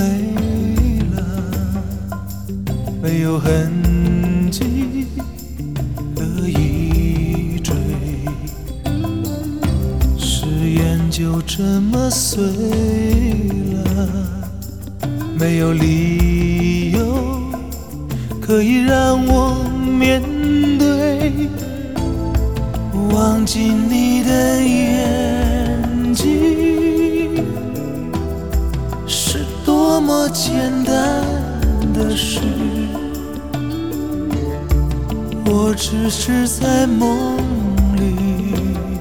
没了，没有痕迹的一追，誓言就这么碎了，没有理由可以让我面对，忘记你的眼睛是多么简单的事，我只是在梦里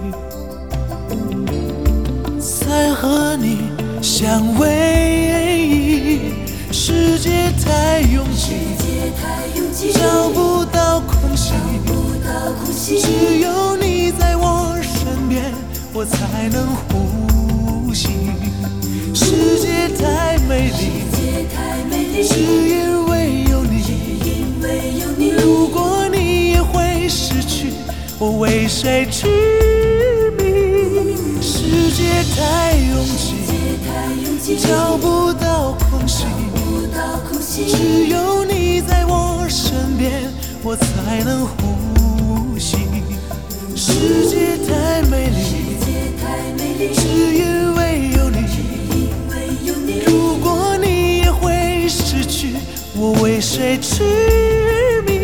才和你相偎，世界太拥挤，找不到空隙，只有你在我身边，我才能呼吸。世界太美丽，只因为有你。如果你也会失去，我为谁痴迷？世界太拥挤，找不到空隙，只有你在我身边，我才能呼吸。世界太美丽，只因为有你。如果你也会失去，我为谁痴迷？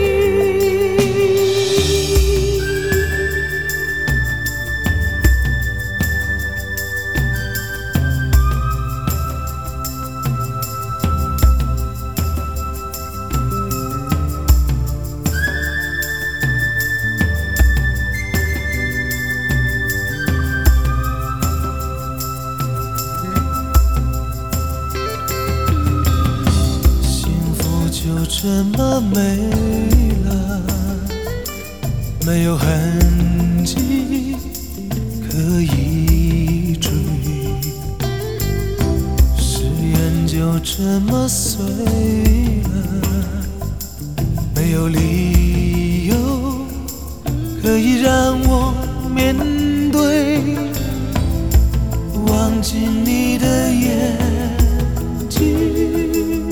就这么没了，没有痕迹可以追，誓言就这么碎了，没有理由可以让我面对，忘记你的眼睛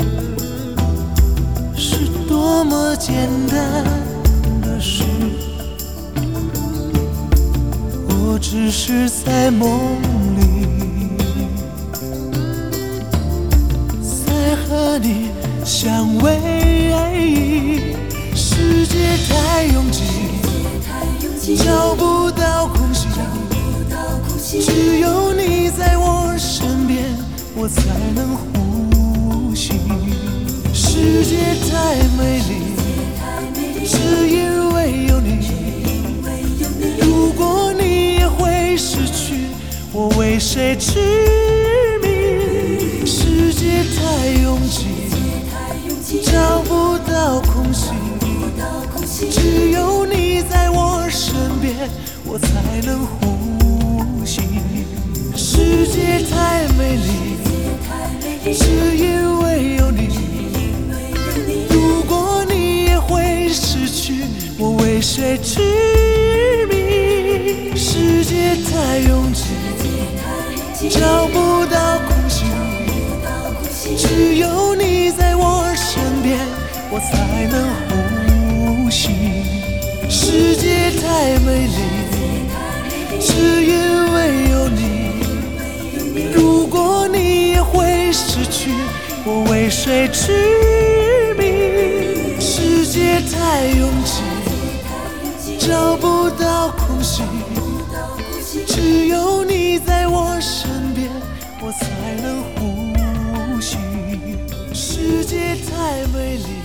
多么简单的事，我只是在梦里才和你相偎，世界太拥挤，找不到空隙，只有你在我身边，我才能呼吸。世界太美丽，只因为有你。如果你也会失去，我为谁痴迷？世界太拥挤，找不到空隙，只有你在我身边，我才能呼吸。世界太美丽，只因为有你。如果你也会失去，我为谁痴迷？世界太拥挤，找不到空隙，只有你在我身边，我才能呼吸。世界太美丽，只因为有你。如果你也会失去，我为谁痴迷？世界太拥挤，找不到空隙，只有你在我身边，我才能呼吸。世界太美丽。